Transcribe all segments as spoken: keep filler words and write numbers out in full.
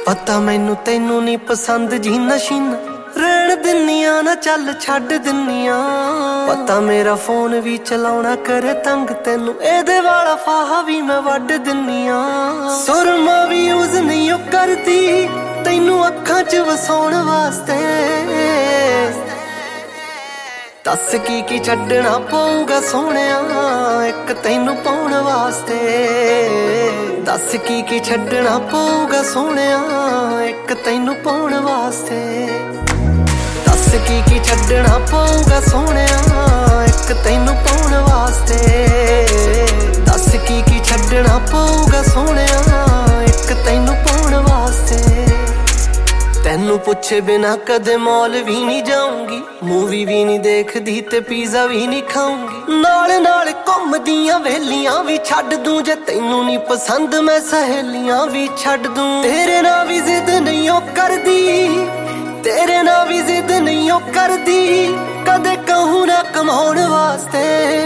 पता मैनू तैनू नहीं पसंद जी नशीना रहन दिन्निया ना चल छड्ड दिन्निया। पता मेरा फोन भी चलाउणा करे तंग तैनू एदे वाला फाहा भी मैं वड्ड दिन्निया। सुरमा भी यूज नहीं ओ करदी तैनू अखां च वसाउण वास्ते। दस की की छड्डना पऊगा सोहणिया एक तैनू पाउण वास्ते। दस की की छड्डना पऊगा सोहणिया एक तैनू पाउण वास्ते। दस की की छड्डना पऊगा सोहणिया एक तैनू पाउण वास्ते। दस की की छड्डना पऊगा सोहणिया एक तैनू पाउण वास्ते। तैनू पुछे बिना कदे मॉल भी नहीं जाऊंगी, मूवी भी नहीं देखदी ते पिज़्ज़ा भी नहीं खाऊंगी। नाल नाल घुमदियां वेलियां भी छड्ड दूं जे तैनू नहीं पसंद मैं सहेलियां भी छड्ड दूं। तेरे नाल भी जिद नहीं ओ करदी, तेरे नाल भी जिद नहीं ओ करदी कदे कहूं ना कमाउण वास्ते।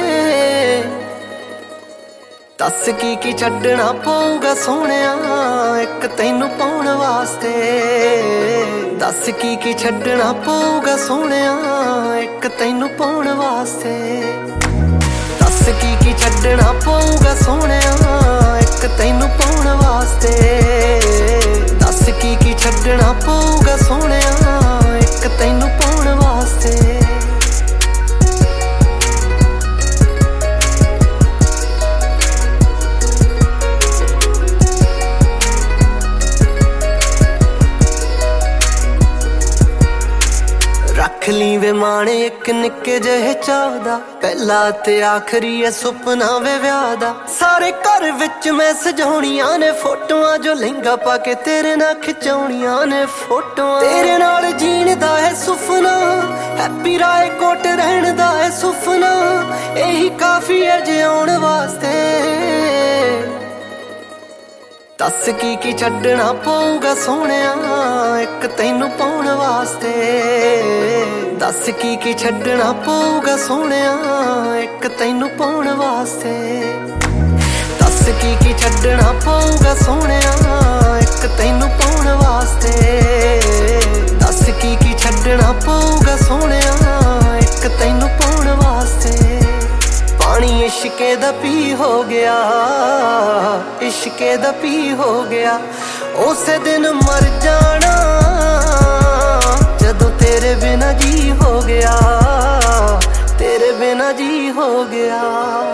दस की की छड्डना पऊगा सोहणिया एक तैनू पाउण वास्ते। दस की की छड्डना पऊगा सोहणिया एक तैनू पाउण वास्ते। दस की की छड्डना पऊगा सोहणिया एक तैनू पाउण वास्ते। दस की की छड्डना पऊगा सोहणिया एक तैनू पाउण वास्ते। रख ली वे माणे एक निक्के जहे चाह दा, पहला ते आखरी है सुपना वे व्याह दा। सारे घर विच मैं सजाउणियां ने फोटोआं जो लहंगा पा के तेरे नाल खिचाउणियां ने फोटोआं। तेरे नाल जीण दा है सुपना, हैप्पी राय कोट रहण दा है सुपना, यही काफी है जिउण वास्ते। दस की की छड्डना पऊगा सोहणिया एक तैनू पाउण वास्ते। दस की की छड्डना पऊगा सोहणिया एक तैनू पाउण वास्ते। दस की की छड्डना पऊगा सोहणिया एक तैनू पाउण वास्ते। दस की की छड्डना पऊगा सोहणिया एक तैनू पाउण वास्ते। पानी इश्के दा पी हो गया, इश्के दा पी हो गया, उसे दिन मर जाना जदों तेरे बिना जी हो गया, तेरे बिना जी हो गया।